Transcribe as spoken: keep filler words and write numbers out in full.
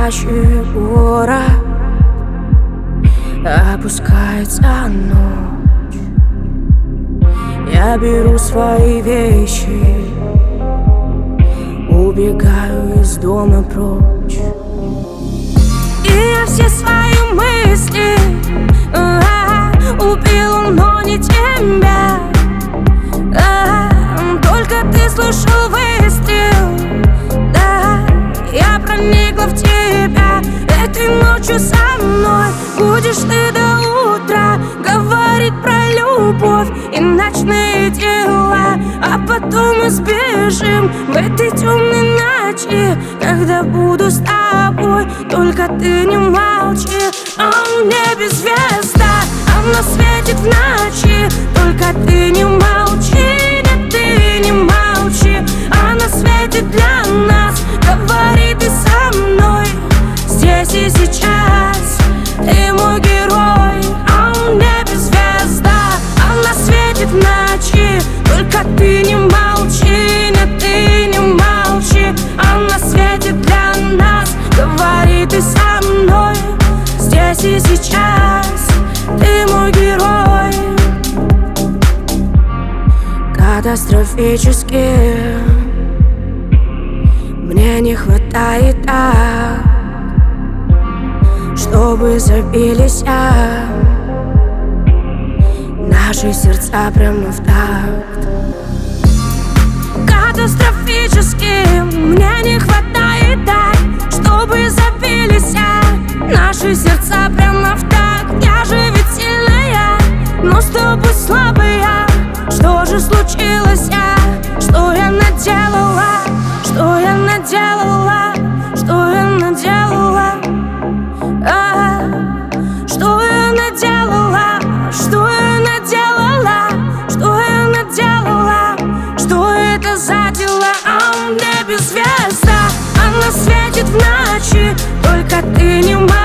спящий город, опускается ночь. Я беру свои вещи, убегаю из дома прочь. И я все свои мысли а, убил, но не тебя. а, Только ты слышал выстрел, да, я проникла в тебя. Этой ночью со мной будешь ты до утра говорить про любовь и ночные дела. А потом мы сбежим в этой темной ночи, когда буду с тобой. Только ты не молчи. А в небе звезда, она светит в ночи. Только ты не молчи, нет, ты не молчи. Она светит для нас, говори ты со мной здесь и сейчас. Ты мой герой. А в небе звезда, она светит в ночи. Только ты не молчи, нет, ты не молчи. Она светит для нас, говори ты со мной здесь и сейчас. Ты мой герой. Катастрофически мне не хватает так, чтобы забились а, наши сердца прямо в такт. Катастрофически мне не хватает так, чтобы забились а, наши сердца прямо в такт. Я же ведь сильная, но с тобой слабая. Что же случилось, а? Что я наделала? Что я наделала? Что я наделала? А, что я наделала? Что я наделала? Что я наделала? Что это за дела? А в небе звезда, она светит в ночи. Только ты не моя.